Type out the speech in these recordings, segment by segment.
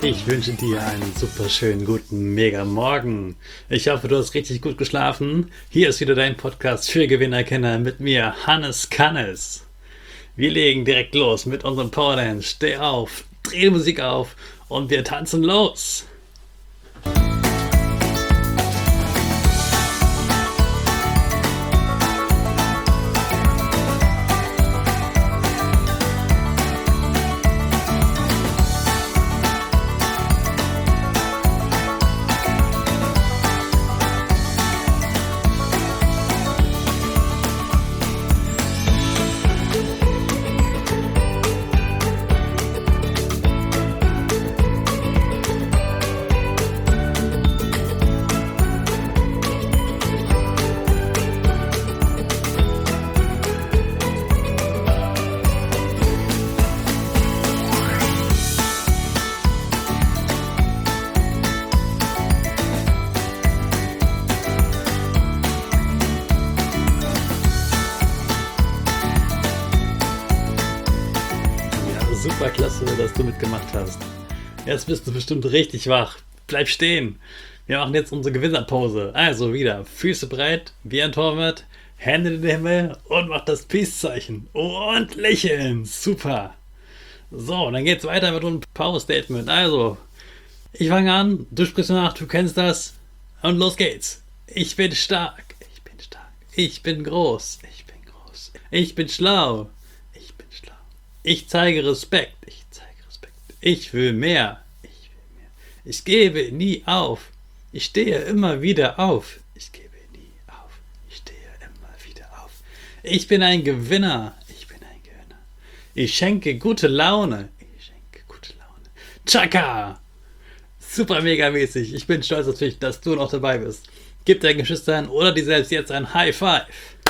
Ich wünsche dir einen super schönen guten Mega-Morgen. Ich hoffe, du hast richtig gut geschlafen. Hier ist wieder dein Podcast für Gewinnerkenner mit mir, Hannes Kannes. Wir legen direkt los mit unserem Powerdance. Steh auf, dreh die Musik auf und wir tanzen los. Super klasse, dass du mitgemacht hast. Jetzt bist du bestimmt richtig wach. Bleib stehen. Wir machen jetzt unsere Gewinnerpose. Also wieder Füße breit, wie ein Torwart, Hände in den Himmel und mach das Peace-Zeichen. Und lächeln. Super. So, dann geht's weiter mit unserem Power-Statement. Also, ich fange an, du sprichst nach, du kennst das. Und los geht's. Ich bin stark. Ich bin stark. Ich bin groß. Ich bin groß. Ich bin schlau. Ich zeige Respekt. Ich zeige Respekt. Ich will mehr. Ich will mehr. Ich gebe nie auf. Ich stehe immer wieder auf. Ich gebe nie auf. Ich stehe immer wieder auf. Ich bin ein Gewinner. Ich bin ein Gewinner. Ich schenke gute Laune. Ich schenke gute Laune. Chaka! Super mega mäßig. Ich bin stolz auf dich, dass du noch dabei bist. Gib deinen Geschwistern oder dir selbst jetzt ein High Five.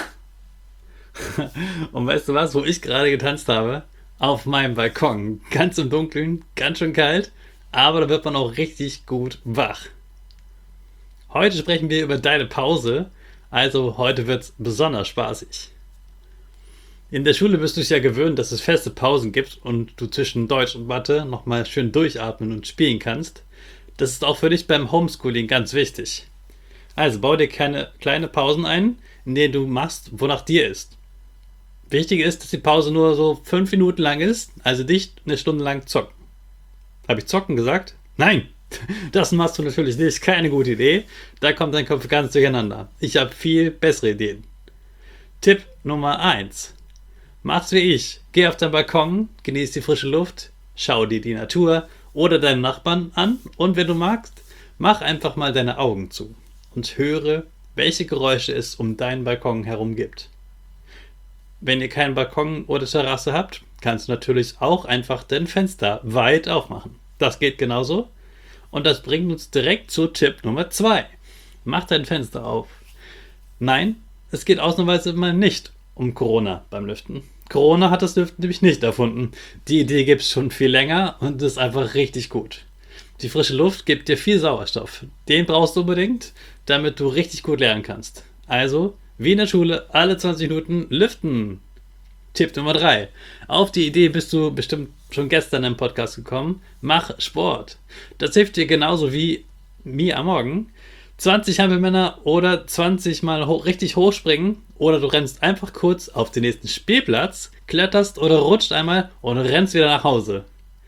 Und weißt du was, wo ich gerade getanzt habe? Auf meinem Balkon. Ganz im Dunkeln, ganz schön kalt, aber da wird man auch richtig gut wach. Heute sprechen wir über deine Pause, also heute wird es besonders spaßig. In der Schule bist du es ja gewöhnt, dass es feste Pausen gibt und du zwischen Deutsch und Mathe nochmal schön durchatmen und spielen kannst. Das ist auch für dich beim Homeschooling ganz wichtig. Also bau dir kleine Pausen ein, in denen du machst, wonach dir ist. Wichtig ist, dass die Pause nur so 5 Minuten lang ist, also nicht eine Stunde lang zocken. Habe ich zocken gesagt? Nein, das machst du natürlich nicht, keine gute Idee. Da kommt dein Kopf ganz durcheinander. Ich habe viel bessere Ideen. Tipp Nummer 1. Mach's wie ich. Geh auf deinen Balkon, genieß die frische Luft, schau dir die Natur oder deinen Nachbarn an und wenn du magst, mach einfach mal deine Augen zu und höre, welche Geräusche es um deinen Balkon herum gibt. Wenn ihr keinen Balkon oder Terrasse habt, kannst du natürlich auch einfach dein Fenster weit aufmachen. Das geht genauso. Und das bringt uns direkt zu Tipp Nummer 2. Mach dein Fenster auf. Nein, es geht ausnahmsweise mal nicht um Corona beim Lüften. Corona hat das Lüften nämlich nicht erfunden. Die Idee gibt es schon viel länger und ist einfach richtig gut. Die frische Luft gibt dir viel Sauerstoff. Den brauchst du unbedingt, damit du richtig gut lernen kannst. Also, wie in der Schule, alle 20 Minuten lüften. Tipp Nummer 3. Auf die Idee bist du bestimmt schon gestern im Podcast gekommen. Mach Sport. Das hilft dir genauso wie mir am Morgen. 20 Hampelmänner oder 20 Mal richtig hochspringen oder du rennst einfach kurz auf den nächsten Spielplatz, kletterst oder rutscht einmal und rennst wieder nach Hause.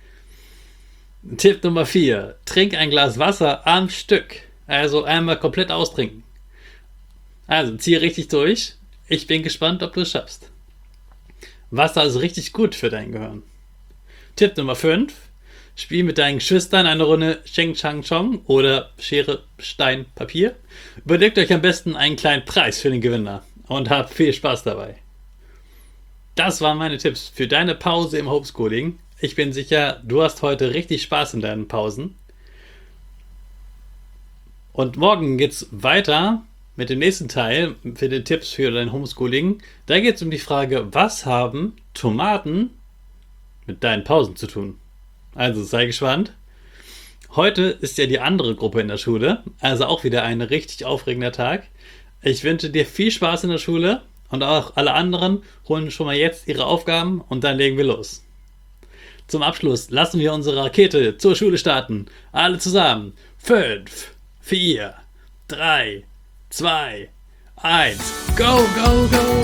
Tipp Nummer 4. Trink ein Glas Wasser am Stück. Also einmal komplett austrinken. Also, zieh richtig durch. Ich bin gespannt, ob du es schaffst. Wasser ist richtig gut für dein Gehirn. Tipp Nummer 5. Spiel mit deinen Geschwistern eine Runde Cheng Chang Chong oder Schere, Stein, Papier. Überlegt euch am besten einen kleinen Preis für den Gewinner und habt viel Spaß dabei. Das waren meine Tipps für deine Pause im Homeschooling. Ich bin sicher, du hast heute richtig Spaß in deinen Pausen. Und morgen geht's weiter mit dem nächsten Teil für die Tipps für dein Homeschooling. Da geht es um die Frage, was haben Tomaten mit deinen Pausen zu tun? Also sei gespannt. Heute ist ja die andere Gruppe in der Schule, also auch wieder ein richtig aufregender Tag. Ich wünsche dir viel Spaß in der Schule und auch alle anderen holen schon mal jetzt ihre Aufgaben und dann legen wir los. Zum Abschluss lassen wir unsere Rakete zur Schule starten. Alle zusammen. 5, 4, 3, 2, 1. Go, go, go!